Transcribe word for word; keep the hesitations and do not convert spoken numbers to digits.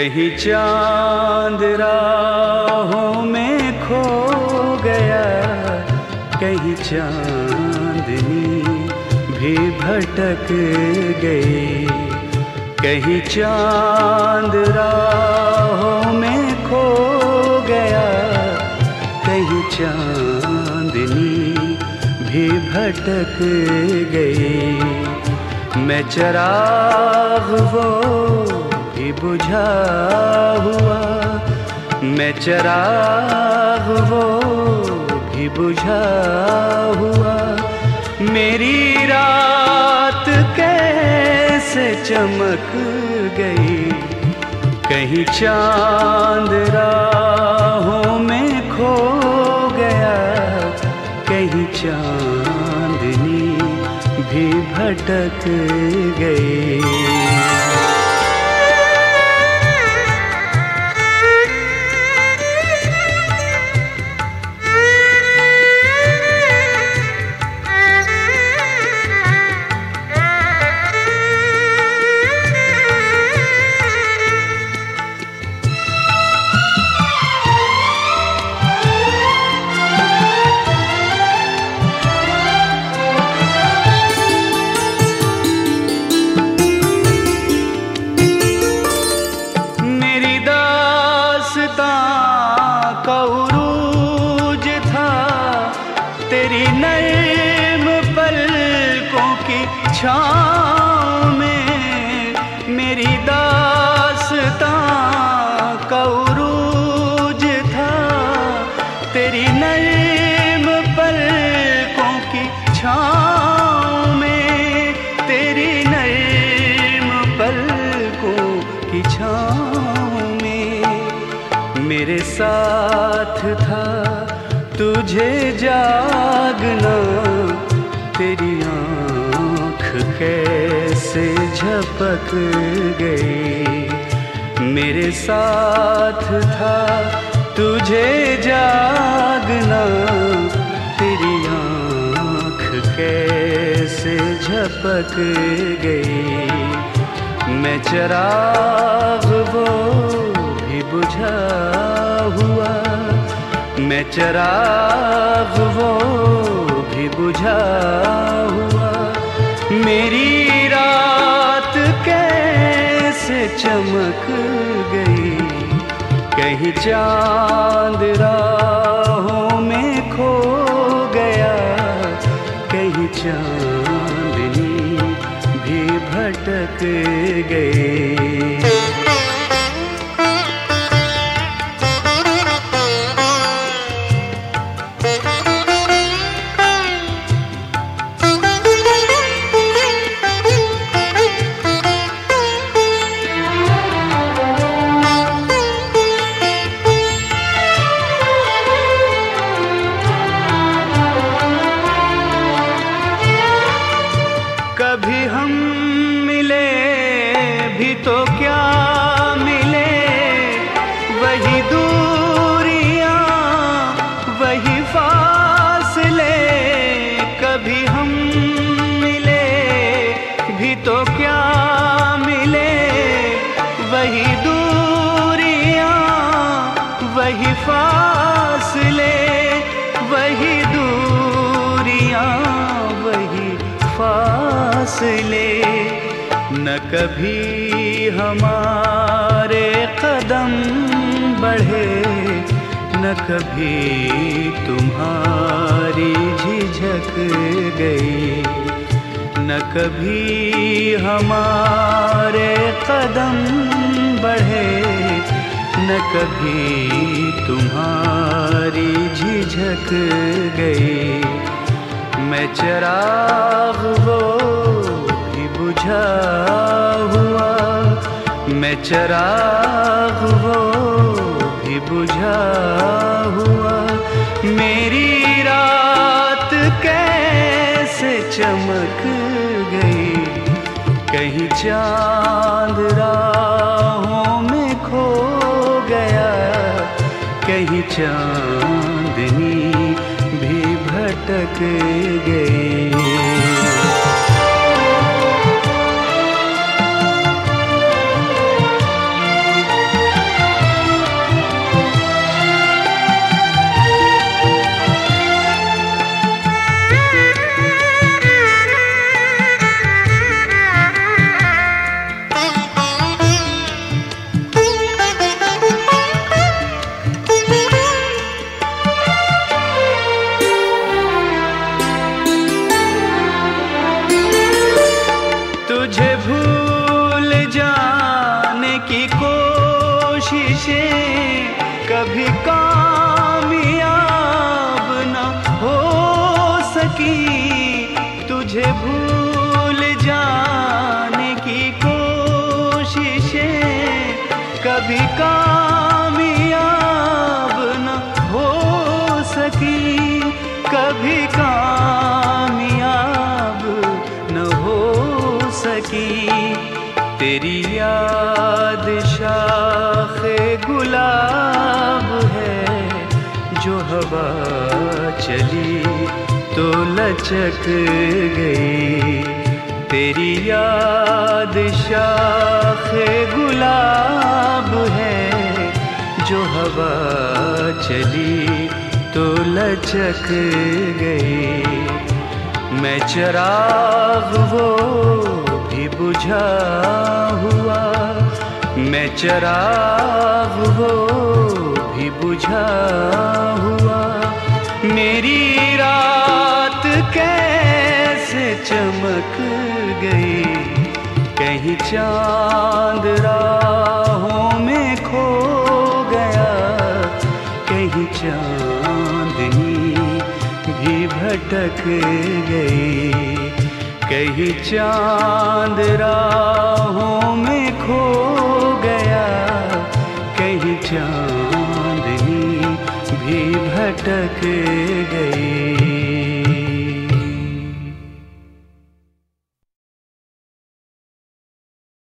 कहीं चांद राहों में खो गया, कहीं चांदनी भी भटक गई। कहीं चांद राहों में खो गया, कहीं चांदनी भी भटक गई। मैं चिराग वो भी बुझा हुआ, मैं चिराग वो भी बुझा हुआ। मेरी रात कैसे चमक गई, कहीं चांद राहों में खो गया, कहीं चांदनी भी भटक गई। तेरी नैम पलकों की छाँव में मेरी दास्तां का उरूज था। तेरी नैम पलकों की छाँव में, तेरी नैम पलकों की छाँव में मेरे साथ था तुझे जागना। तेरी आँख कैसे झपक गई, मेरे साथ था तुझे जागना। तेरी आँख कैसे झपक गई। मैं चिराग वो भी बुझा हुआ, मैं चिराग वो भी बुझा हुआ। मेरी रात कैसे चमक गई, कहीं चांद राहों में खो गया, कहीं चांदनी भी भटक गई। कभी हम मिले भी तो क्या मिले, वही दूरियां वही फासले। कभी हम मिले भी तो क्या मिले, वही दूरियां वही फासले। वही दूरियां वही फासले। न कभी हमारे कदम बढ़े, न कभी तुम्हारी झिझक गई। न कभी हमारे कदम बढ़े, न कभी तुम्हारी झिझक गई। मैं चिराग वो भी बुझा हुआ, मैं चिराग वो भी बुझा हुआ। मेरी रात कैसे चमक गई, कहीं चांद राहों में खो गया, कहीं चांदनी भी भटक गई। तेरी याद शाखे गुलाब है, जो हवा चली तो लचक गई। तेरी याद शाखे गुलाब है, जो हवा चली तो लचक गई। मैं चिराग वो भी बुझा हुआ, मैं चिराग वो भी बुझा हुआ। मेरी रात कैसे चमक गई, कहीं चांद राहों में खो गया, कहीं चांदनी भी भटक गई, कहीं चांद राहों में खो गया, कहीं चांदनी भी भटक गई।